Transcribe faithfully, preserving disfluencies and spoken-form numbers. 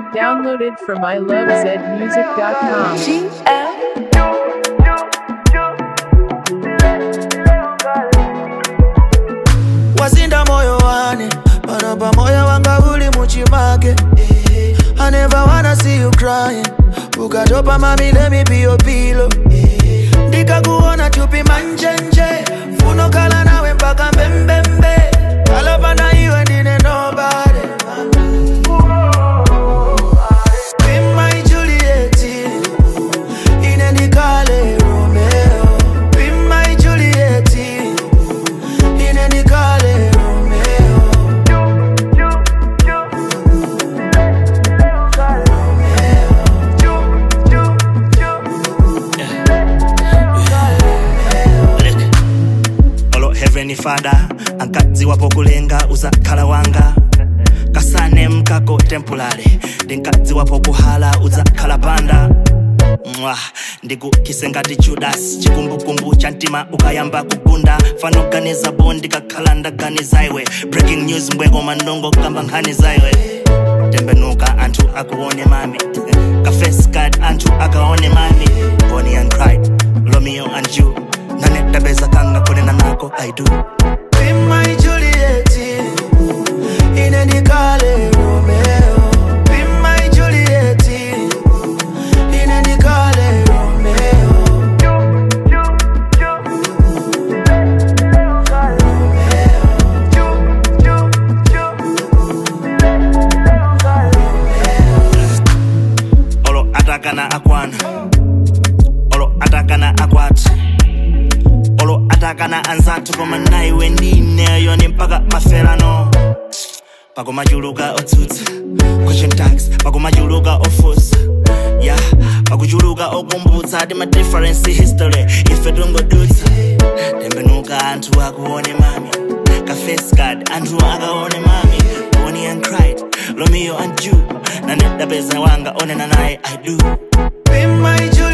Downloaded from I love zed music dot com. G L wazinda moyo wane panapa moyo wanga uli muchimake. I never wanna see you crying. Ukatopa mami let me be your pillow. Ndika kuona chupi manjenje funo kala nawe mpaka mbembembe. Kalapa na iwe ndine nobody. Be my Juliet, ine nikale Romeo. Be my Juliet, ine nikale Romeo. Olo heavenly father ankadzi wapo kulenga uzakhala wanga. Kasane mkako temporary ndinkadzi wapo kuhala uzakhala panda. Mwah, ndiku kisengati Judas chikumbukumbu cha ntima ukayamba kugunda. Fano ganiza bondi kakhala ndaganiza iwe. Breaking news mbweko mandongo kamba nkhani zaiwe. Tembenuka antu akuone mami. Ka face card antu akaone mami. Bonnie and Clyde, Romeo and Ju. Nane tabeza kanga kunena nako I do. Be my Juliet, ine nikale Romeo. Be my Juliet, ine nikale Romeo. Olo atakana akwana. Olo atakana akwati. Olo atakana anzatu koma naiwe ndine yoni mpaka maferano. Pako majuluka otsutsa question tags, pako majuluka ofusa. Yeah, pako juluka okumbutsa di ma difference history ife tungodutsa. Tembenuka antu akuone mami. Ka face card antu akaone mami. Bonnie and Clyde, Romeo and Ju. Nane dabeza wanga onena naye I do. Be my Juliet.